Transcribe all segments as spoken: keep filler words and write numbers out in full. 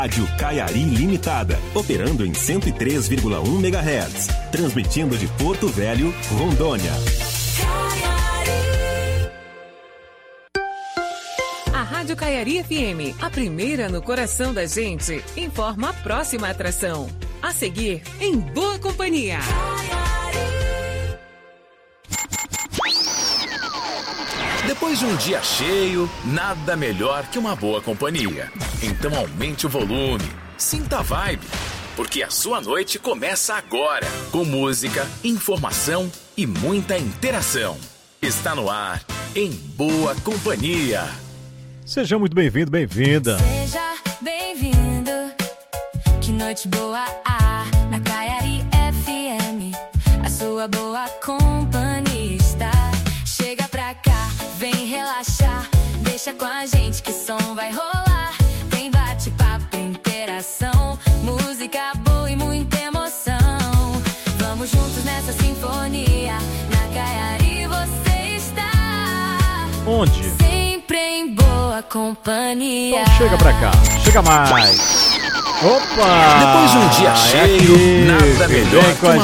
Rádio Caiari Limitada, operando em cento e três vírgula um megahertz, transmitindo de Porto Velho, Rondônia. A Rádio Caiari F M, a primeira no coração da gente, informa a próxima atração. A seguir, Em Boa Companhia. Depois de um dia cheio, nada melhor que uma boa companhia. Então aumente o volume, sinta a vibe, porque a sua noite começa agora, com música, informação e muita interação. Está no ar, Em Boa Companhia. Seja muito bem-vindo, bem-vinda. Seja bem-vindo, que noite boa há na Caiari F M. A sua boa companhia está. Chega pra cá, vem relaxar, deixa com a gente que o som vai rolar. Tem bate-papo, interação, música boa e muita emoção. Vamos juntos nessa sinfonia, na Caiari você está. Onde? Sempre em boa companhia. Então chega pra cá, chega mais. Opa! Depois de um dia cheio, é nada melhor vem que com a uma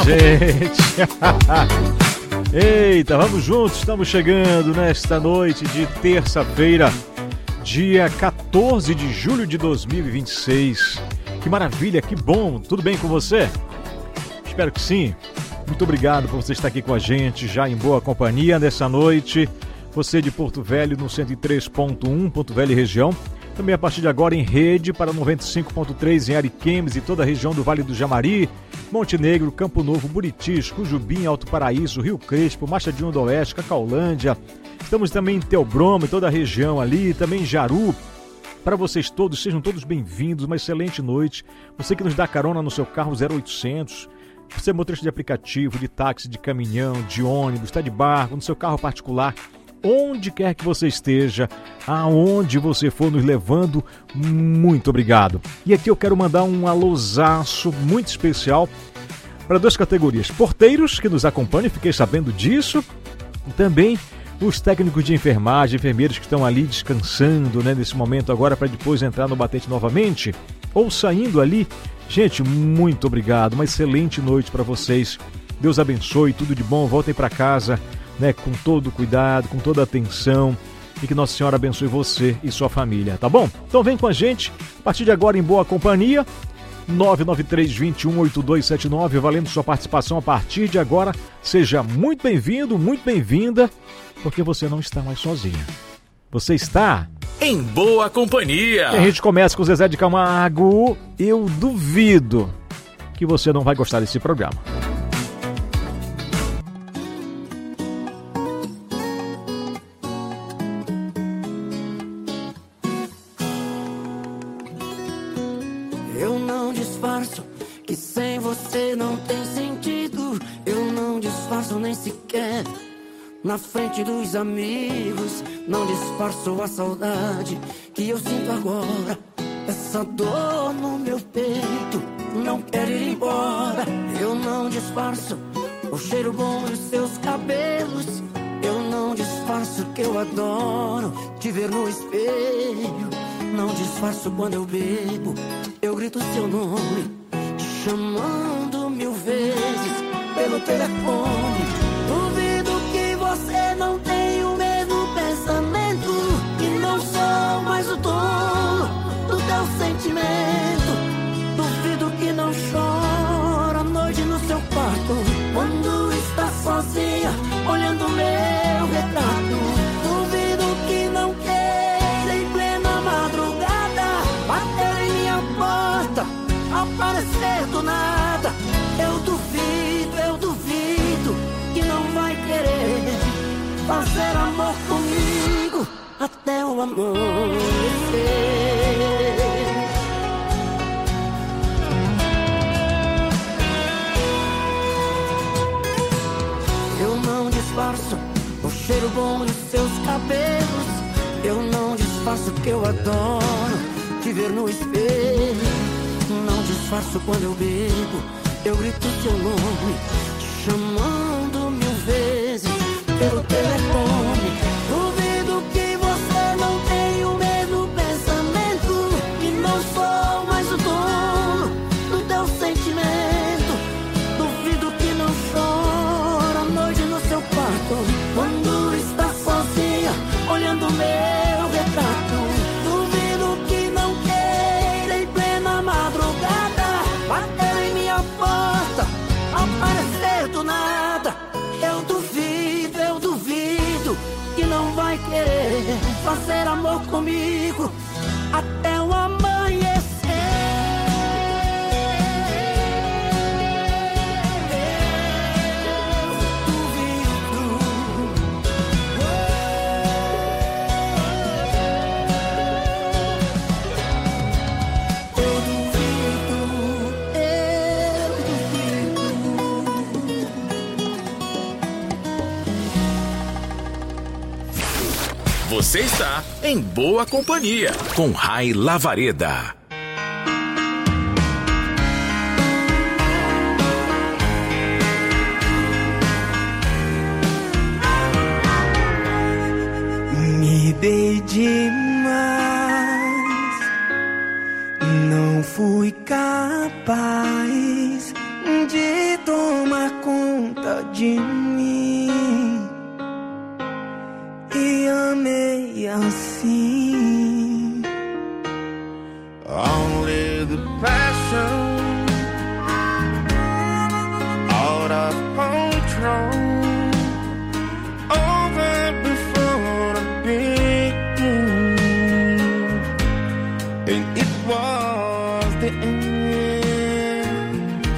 gente. Eita, vamos juntos, estamos chegando nesta noite de terça-feira, dia quatorze de julho de dois mil e vinte e seis. Que maravilha, que bom, tudo bem com você? Espero que sim. Muito obrigado por você estar aqui com a gente, já em boa companhia nessa noite. Você de Porto Velho no cento e três ponto um, Porto Velho e região. Também a partir de agora em rede para noventa e cinco ponto três em Ariquemes e toda a região do Vale do Jamari, Montenegro, Campo Novo, Buritis, Cujubim, Alto Paraíso, Rio Crespo, Machadinho do Oeste, Cacaulândia. Estamos também em Teobroma e toda a região ali, também em Jaru. Para vocês todos, sejam todos bem-vindos, uma excelente noite. Você que nos dá carona no seu carro zero oitocentos, você é motorista de aplicativo, de táxi, de caminhão, de ônibus, está de barco, no seu carro particular, onde quer que você esteja, aonde você for nos levando, muito obrigado. E aqui eu quero mandar um alôzaço muito especial para duas categorias. Porteiros que nos acompanham, fiquei sabendo disso, e também os técnicos de enfermagem, enfermeiros que estão ali descansando, né, nesse momento agora para depois entrar no batente novamente, ou saindo ali. Gente, muito obrigado, uma excelente noite para vocês. Deus abençoe, tudo de bom, voltem para casa, né, com todo cuidado, com toda atenção, e que Nossa Senhora abençoe você e sua família, tá bom? Então vem com a gente, a partir de agora em boa companhia, nove nove três, dois um, oito dois sete nove, valendo sua participação a partir de agora. Seja muito bem-vindo, muito bem-vinda, porque você não está mais sozinha. Você está em boa companhia. E a gente começa com o Zezé de Camargo. Eu duvido que você não vai gostar desse programa. Que sem você não tem sentido. Eu não disfarço nem sequer na frente dos amigos. Não disfarço a saudade que eu sinto agora. Essa dor no meu peito não quer ir embora. Eu não disfarço o cheiro bom dos seus cabelos. Eu não disfarço que eu adoro te ver no espelho. Não disfarço quando eu bebo, eu grito seu nome, chamando mil vezes pelo telefone. Duvido que você não tem o mesmo pensamento, que não sou mais o dono do teu sentimento. Duvido que não chora à noite no seu quarto, quando está sozinha olhando meu retrato. Duvido que não queira em plena madrugada bater em minha porta, aparecer do nada. Eu duvido, eu duvido que não vai querer fazer amor comigo até o amanhecer. Eu não disfarço o cheiro bom dos seus cabelos. Eu não disfarço que eu adoro te ver no espelho. Não disfarço quando eu bebo, eu grito seu nome, chamando mil vezes pelo telefone. Duvido que você não tem o mesmo pensamento, que não sou mais o comigo até o amanhecer. Você está em boa companhia com Rai Lavareda. Me dei demais, não fui capaz de tomar conta de mim. E amei assim. Only the passion out of control over before the beginning, and it was the end.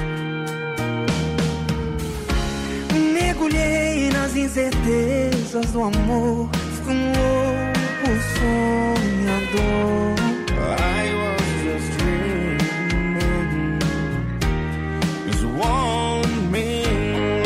Mergulhei nas incertezas do amor, fui um louco sonhador. I was just dreaming, just one man.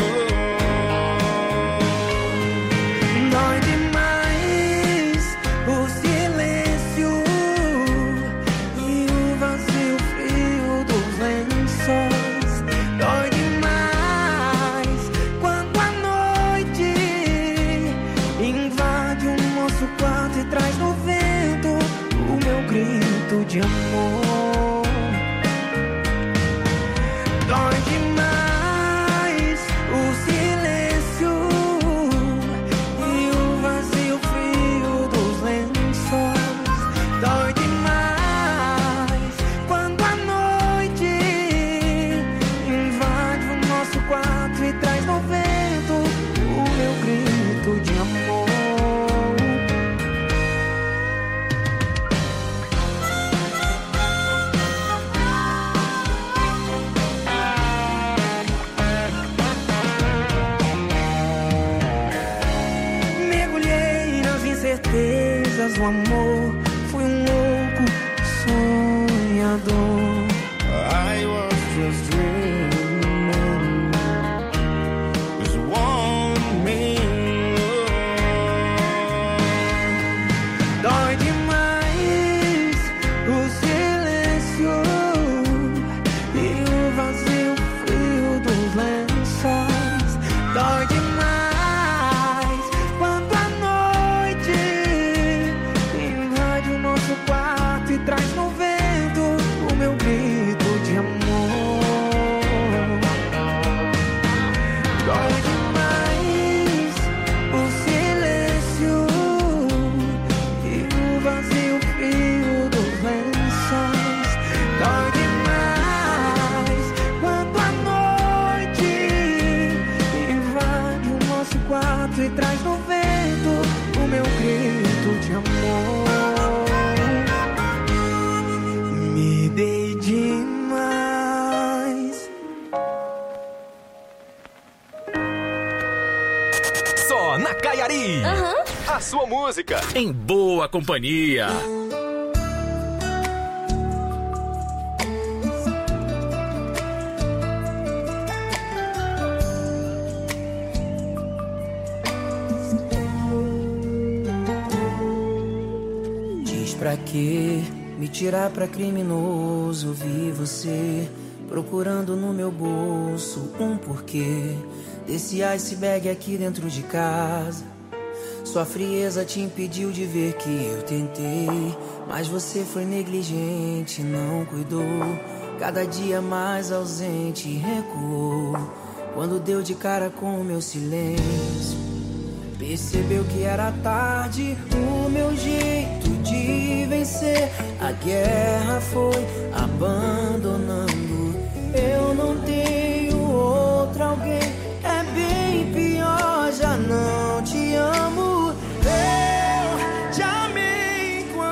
Dói demais o silêncio e o vazio frio dos lençóis. Dói demais quando a noite invade o nosso quarto e traz no vento o meu grito de amor. Dói demais o silêncio e o vazio frio dos lençóis. Dói demais quando a noite invade o nosso quarto e traz no vento o meu grito de amor. Mergulhei nas incertezas do amor, fui um louco sonhador. I was just dreaming, just one man. Dói demais o silêncio e o vazio frio dos lençóis. Dói demais quando a noite invade o nosso quarto e traz no vento o meu grito de amor. Dói demais o silêncio e o vazio frio dos lençóis. Dói demais quando a noite invade o nosso quarto e traz no vento o meu grito de amor. Me dei demais. Só na Caiari. A sua música. Em boa companhia. Diz pra que me tirar pra criminoso? Vi você procurando no meu bolso um porquê desse iceberg aqui dentro de casa. Sua frieza te impediu de ver que eu tentei, mas você foi negligente, não cuidou. Cada dia mais ausente, recuou. Quando deu de cara com o meu silêncio, percebeu que era tarde. O meu jeito de vencer a guerra foi abandonando. Eu não tenho outro alguém, é bem pior, já não te amo. Eu te amei quando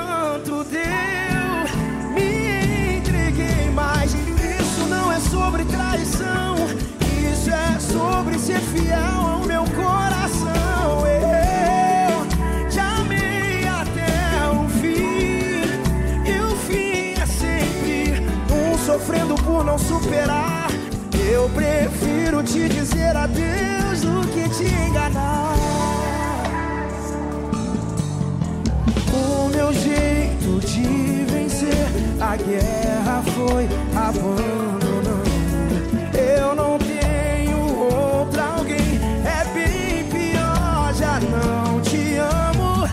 sofrendo por não superar. Eu prefiro te dizer adeus do que te enganar. O meu jeito de vencer a guerra foi abandonando. Eu não tenho outra alguém, é bem pior, já não te amo.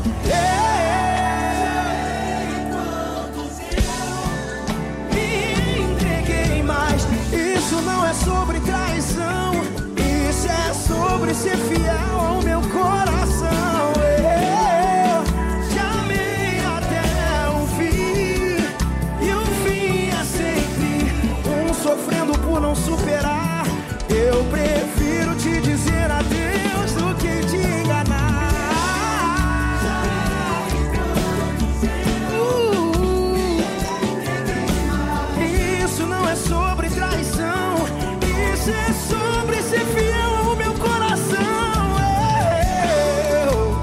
Eu me entreguei, mas isso não é sobre traição, isso é sobre ser fiel ao meu coração. Eu te amei até o fim, e o fim é sempre um sofrendo por não superar. Eu prefiro te dizer adeus do que te enganar. uh, Isso não é sobre traição, isso é sobre ser fiel ao meu coração. Eu...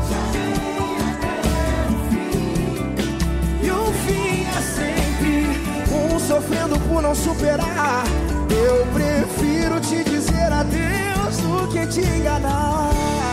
E o fim é sempre um sofrendo por não superar. Eu prefiro te dizer adeus do que te enganar.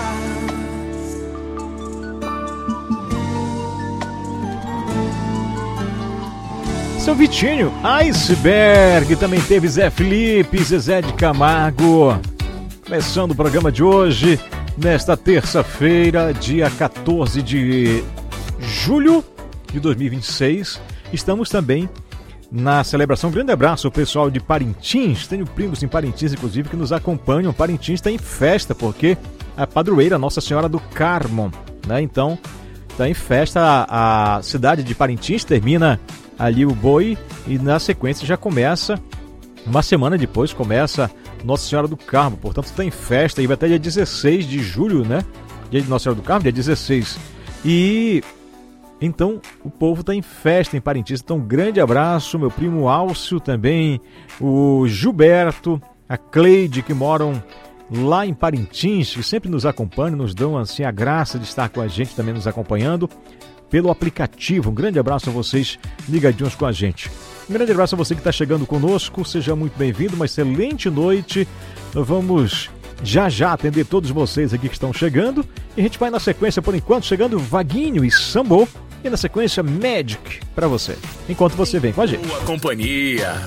Seu Vitinho, Iceberg, também teve Zé Felipe, Zezé de Camargo. Começando o programa de hoje, nesta terça-feira, dia quatorze de julho de dois mil e vinte e seis. Estamos também na celebração. Um grande abraço ao pessoal de Parintins. Tenho primos em Parintins, inclusive, que nos acompanham. Parintins está em festa, porque a padroeira Nossa Senhora do Carmo, né? Então, está em festa. A, a cidade de Parintins termina ali o boi e na sequência já começa, uma semana depois, começa Nossa Senhora do Carmo. Portanto, está em festa e vai até dia dezesseis de julho, né? Dia de Nossa Senhora do Carmo, dia dezesseis. E então o povo está em festa em Parintins. Então, um grande abraço, meu primo Álcio também, o Gilberto, a Cleide, que moram lá em Parintins, que sempre nos acompanham, nos dão assim a graça de estar com a gente, também nos acompanhando pelo aplicativo. Um grande abraço a vocês ligadinhos com a gente. Um grande abraço a você que está chegando conosco, seja muito bem-vindo, uma excelente noite. Vamos já já atender todos vocês aqui que estão chegando e a gente vai na sequência, por enquanto, chegando Vaguinho e Sambô, e na sequência Magic para você, enquanto você vem com a gente. Boa companhia.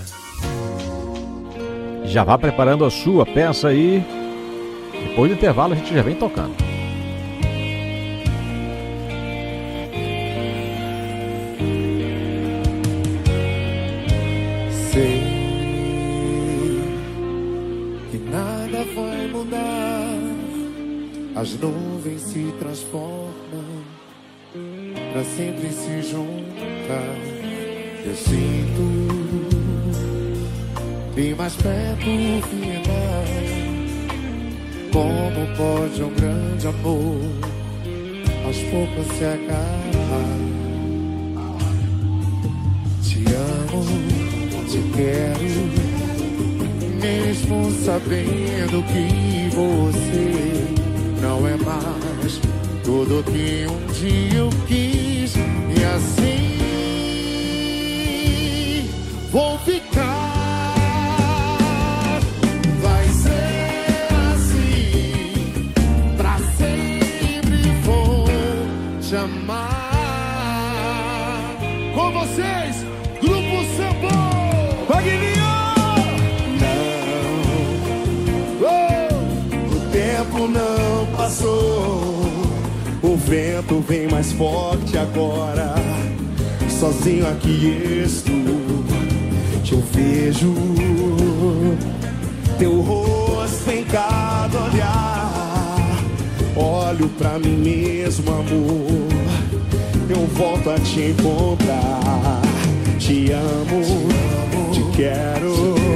Já vá preparando a sua peça aí, depois do intervalo a gente já vem tocando. Sei que nada vai mudar, as nuvens se transformam pra sempre se juntar. Eu sinto bem mais perto o final. Como pode um grande amor aos poucos se acabar? Te amo, te quero, mesmo sabendo que você não é mais tudo que um dia eu quis. E assim vou ficar. Vai ser assim, pra sempre vou te amar. Com vocês, Grupo Sambô. Vaguinho! Não, oh, o tempo não passou. O vento vem mais forte agora. Sozinho aqui estou. Eu vejo teu rosto em cada olhar. Olho pra mim mesmo, amor. Eu volto a te encontrar. Te amo, te quero,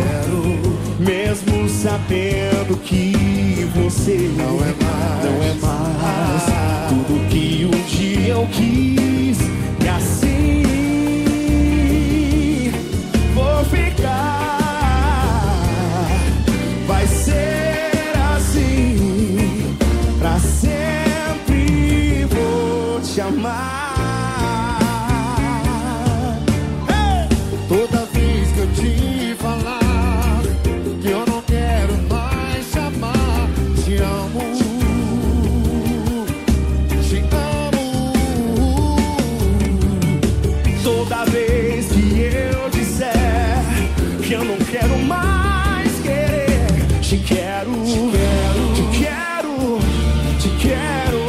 mesmo sabendo que você não é mais, não é mais tudo que um dia eu quis. E assim vou ficar. Vai ser assim, pra sempre vou te amar. Toda vez que eu te que eu não quero mais querer. Te quero, quero, te quero, te quero.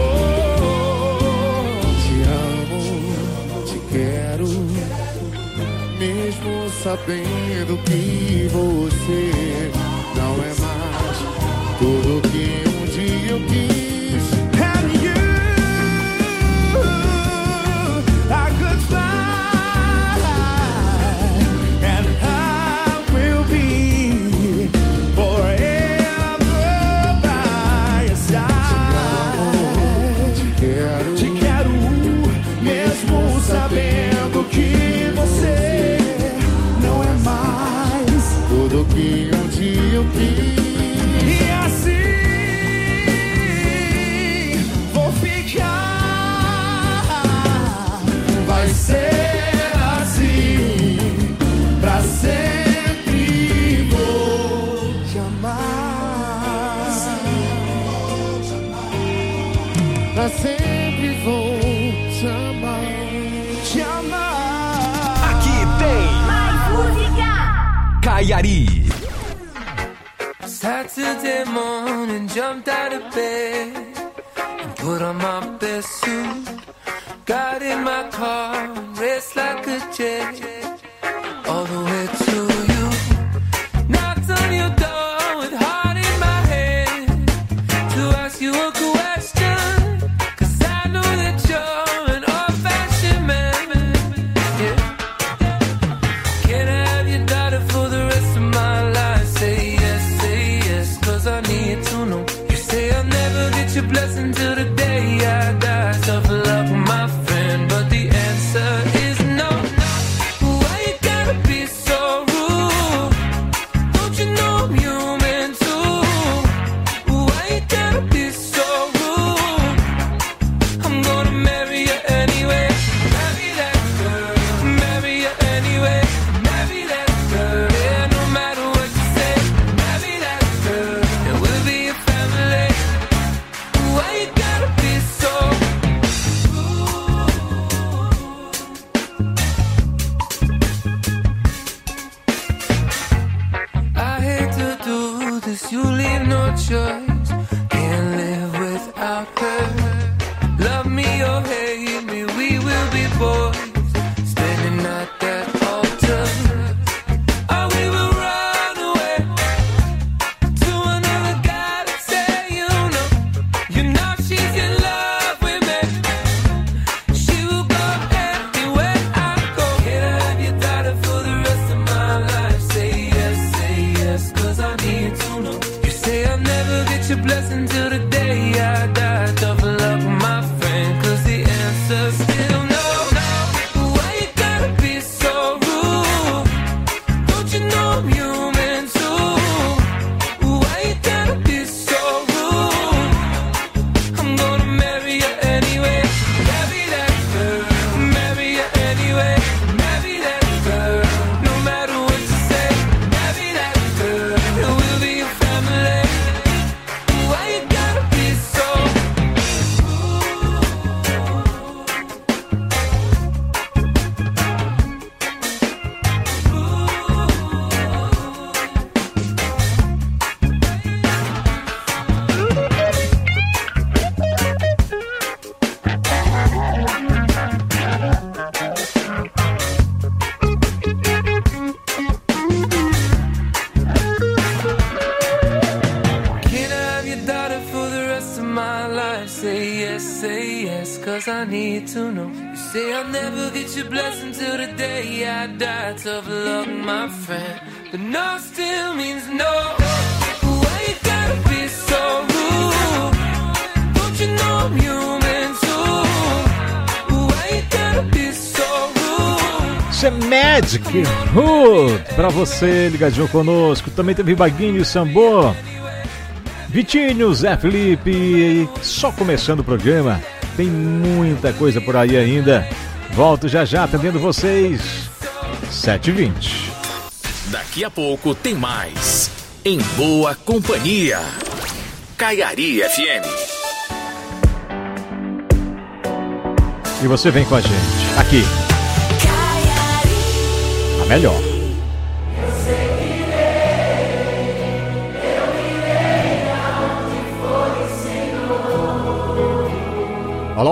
Te amo, te quero, mesmo sabendo que você não é mais tudo que um dia eu quis. And you are goodbye, and I will be forever by your side. Te quero, Te quero, mesmo sabendo que você não é mais tudo que um dia eu quis. e assim vou ficar. Vai ser assim, pra sempre vou te amar. Pra sempre vou te amar. Te amar. Aqui tem Mais música! Caiari. Saturday morning, jumped out of bed and put on my best suit. Got in my car, raced like a jet all the way to you. Knocked on your door with heart in my hand to ask you a question, 'cause I know that you're an old-fashioned man. Yeah. Can I have your daughter for the rest of my life? Say yes, say yes, 'cause I need to know. You say I'll never get your blessing till the day I die. Tough luck, my friend, but the answer is no. Why you gotta be so rude? Don't you know I'm human too? Why you gotta be so rude? I'm gonna marry you anyway. Marry that girl, marry you anyway. Marry that girl, yeah, no matter what you say. Marry that girl, and we'll be a family. Why you gotta be so rude? I hate to do this, you leave no choice. Can't live without her. Love me or hate me, we will be boys, standing at that altar. Or we will run away to another guy to say you know. You know she's in love with me. She will go anywhere I go. Can I have your daughter for the rest of my life? Say yes, say yes, 'cause I need to know. You say I'll never get your blessing till the day I die. Tough luck, my friend, 'cause the answer's still no. Why you gotta be so rude? Don't you know I'm human too? Why you gotta be so rude? I'm gonna marry you anyway. Marry that girl, marry you anyway. Marry that girl, no matter what you say. Marry that girl, and we'll be a family. Why you gotta be so Can I have your daughter for the rest of my life? Say yes, say yes, 'cause I need to know. You say I'll never get your blessing till the day I die. Tough luck, my friend, but no still means no. Why you gotta be so rude? Don't you know I'm human too? Why you gotta be so rude? Isso é Magic Hood pra você ligadinho conosco. Também teve Baguinho e Sambô, Vitinho, Zé Felipe. Só começando o programa, tem muita coisa por aí ainda. Volto já já atendendo vocês. sete e vinte. Daqui a pouco tem mais. Em Boa Companhia. Caiari F M. E você vem com a gente aqui. A melhor.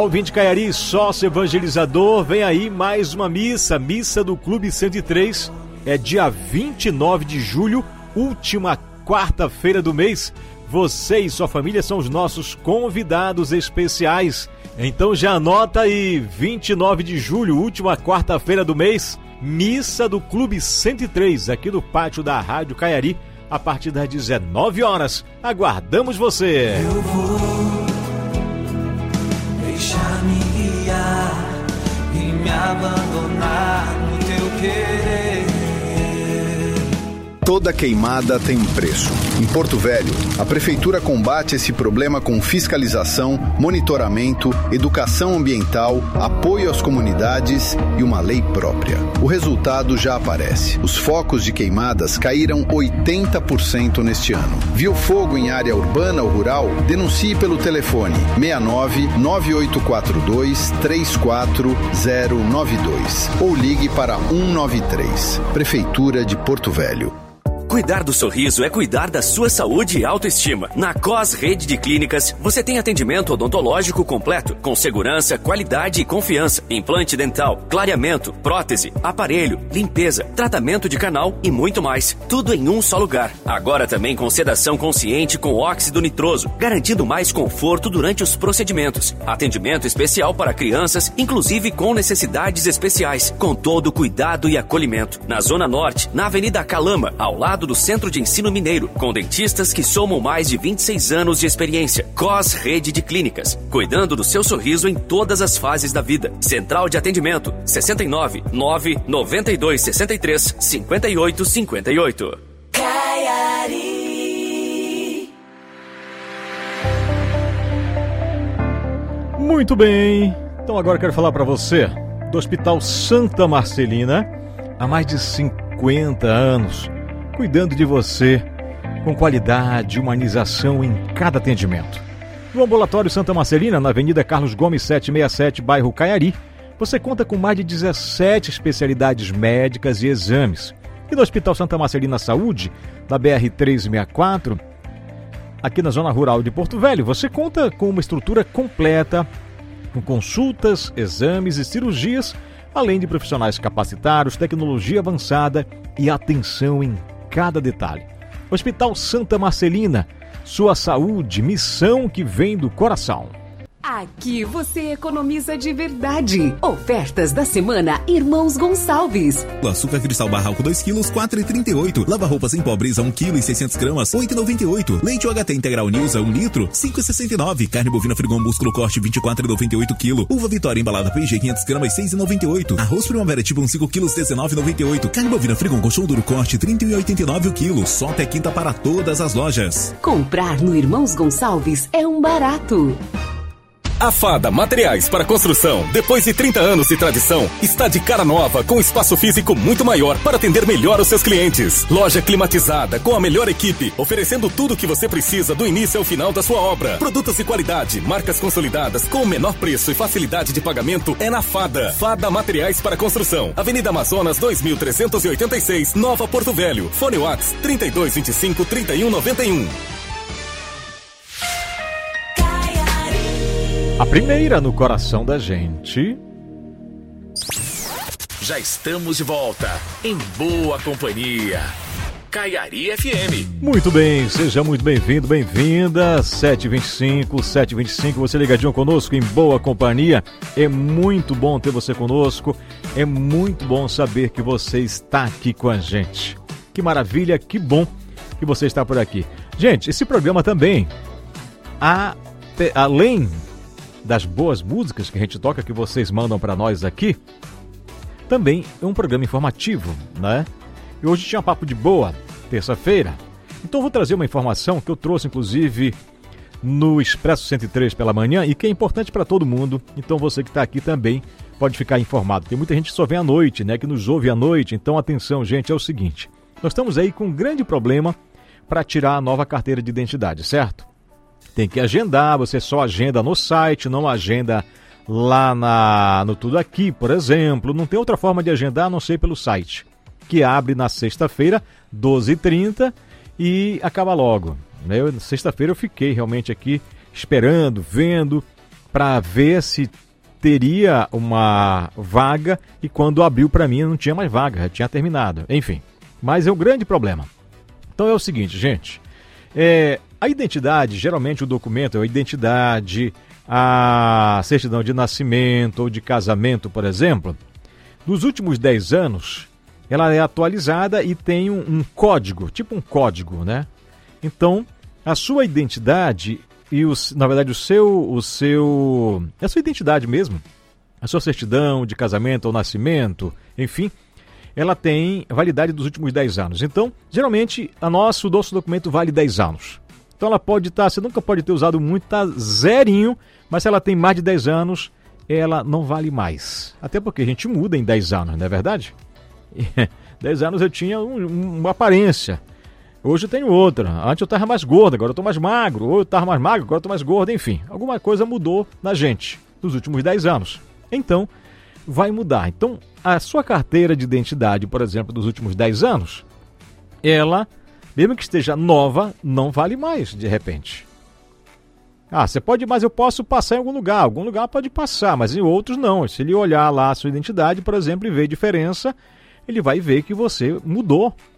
ouvinte Caiari, sócio evangelizador, vem aí mais uma missa, missa do Clube cento e três, é dia vinte e nove de julho, última quarta-feira do mês. Você e sua família são os nossos convidados especiais. Então já anota aí, vinte e nove de julho, última quarta-feira do mês, missa do Clube cento e três, aqui no pátio da Rádio Caiari, a partir das dezenove horas. Aguardamos você! Eu vou deixar-me guiar e me abandonar no teu querer. Toda queimada tem um preço. Em Porto Velho, a Prefeitura combate esse problema com fiscalização, monitoramento, educação ambiental, apoio às comunidades e uma lei própria. O resultado já aparece. Os focos de queimadas caíram oitenta por cento neste ano. Viu fogo em área urbana ou rural? Denuncie pelo telefone seis nove nove oito quatro dois três quatro zero nove dois ou ligue para um nove três. Prefeitura de Porto Velho. Cuidar do sorriso é cuidar da sua saúde e autoestima. Na Cos Rede de Clínicas, você tem atendimento odontológico completo, com segurança, qualidade e confiança. Implante dental, clareamento, prótese, aparelho, limpeza, tratamento de canal e muito mais. Tudo em um só lugar. Agora também com sedação consciente com óxido nitroso, garantindo mais conforto durante os procedimentos. Atendimento especial para crianças, inclusive com necessidades especiais, com todo o cuidado e acolhimento. Na Zona Norte, na Avenida Calama, ao lado do Centro de Ensino Mineiro, com dentistas que somam mais de vinte e seis anos de experiência. Cos Rede de Clínicas, cuidando do seu sorriso em todas as fases da vida. Central de atendimento, sessenta e nove, nove, noventa e dois, sessenta e três, cinquenta e oito, cinquenta e oito. Caiari. Muito bem, então agora eu quero falar para você do Hospital Santa Marcelina, há mais de cinquenta anos, cuidando de você com qualidade e humanização em cada atendimento. No Ambulatório Santa Marcelina, na Avenida Carlos Gomes setecentos e sessenta e sete, bairro Caiari, você conta com mais de dezessete especialidades médicas e exames. E no Hospital Santa Marcelina Saúde, na B R trezentos e sessenta e quatro, aqui na zona rural de Porto Velho, você conta com uma estrutura completa, com consultas, exames e cirurgias, além de profissionais capacitados, tecnologia avançada e atenção em cada detalhe. Hospital Santa Marcelina, sua saúde, missão que vem do coração. Aqui você economiza de verdade. Ofertas da semana Irmãos Gonçalves. O açúcar cristal barral com dois quilos, quatro reais e trinta e oito centavos. Lava roupas em pó Brisa um quilo e seiscentos gramas, oito reais e noventa e oito centavos. Leite U H T Integral Nilza um litro, cinco reais e sessenta e nove centavos. Carne bovina Frigon Músculo Corte vinte e quatro reais e noventa e oito centavos quilo. Uva Vitória embalada P G quinhentos gramas, seis reais e noventa e oito centavos. Arroz Primavera tipo um cinco quilos, dezenove reais e noventa e oito centavos. Carne bovina Frigon Colchão Duro Corte trinta reais e oitenta e nove centavos o quilo. Só até quinta para todas as lojas. Comprar no Irmãos Gonçalves é um barato. A Fada Materiais para Construção, depois de trinta anos de tradição, está de cara nova com espaço físico muito maior para atender melhor os seus clientes. Loja climatizada com a melhor equipe, oferecendo tudo o que você precisa do início ao final da sua obra. Produtos de qualidade, marcas consolidadas com o menor preço e facilidade de pagamento é na Fada. Fada Materiais para Construção, Avenida Amazonas dois mil trezentos e oitenta e seis, Nova Porto Velho. Fone Whats trinta e dois, vinte e cinco, trinta e um, noventa e um. A primeira no coração da gente. Já estamos de volta, em boa companhia. Caiari F M. Muito bem, seja muito bem-vindo, bem-vinda. sete e vinte e cinco, sete e vinte e cinco, você ligadinho conosco em boa companhia. É muito bom ter você conosco. É muito bom saber que você está aqui com a gente. Que maravilha, que bom que você está por aqui. Gente, esse programa também, a, além das boas músicas que a gente toca, que vocês mandam para nós aqui, também é um programa informativo, né? E hoje tinha papo de boa, terça-feira. Então vou trazer uma informação que eu trouxe, inclusive, no Expresso cento e três pela manhã e que é importante para todo mundo. Então você que está aqui também pode ficar informado. Tem muita gente que só vem à noite, né? Que nos ouve à noite. Então atenção, gente, é o seguinte. Nós estamos aí com um grande problema para tirar a nova carteira de identidade, certo? Tem que agendar, você só agenda no site, não agenda lá na, no Tudo Aqui, por exemplo. Não tem outra forma de agendar, a não ser pelo site, que abre na sexta-feira, doze e trinta, e acaba logo. Eu, sexta-feira eu fiquei realmente aqui esperando, vendo, para ver se teria uma vaga e quando abriu para mim não tinha mais vaga, já tinha terminado. Enfim, mas é um grande problema. Então é o seguinte, gente, é, a identidade, geralmente o documento é a identidade, a certidão de nascimento ou de casamento, por exemplo, nos últimos dez anos, ela é atualizada e tem um, um código, tipo um código, né? Então, a sua identidade e, os, na verdade, o seu, o seu, a sua identidade mesmo, a sua certidão de casamento ou nascimento, enfim, ela tem validade dos últimos dez anos. Então, geralmente, a nosso, o nosso documento vale dez anos. Então, ela pode estar, você nunca pode ter usado muito, tá zerinho, mas se ela tem mais de dez anos, ela não vale mais. Até porque a gente muda em dez anos, não é verdade? dez anos eu tinha um, uma aparência. Hoje eu tenho outra. Antes eu estava mais gordo, agora eu estou mais magro. Ou eu estava mais magro, agora eu estou mais gordo. Enfim, alguma coisa mudou na gente nos últimos dez anos. Então, vai mudar. Então, a sua carteira de identidade, por exemplo, dos últimos dez anos, ela, mesmo que esteja nova, não vale mais, de repente. Ah, você pode, mas eu posso passar em algum lugar. Algum lugar pode passar, mas em outros não. Se ele olhar lá a sua identidade, por exemplo, e ver diferença, ele vai ver que você mudou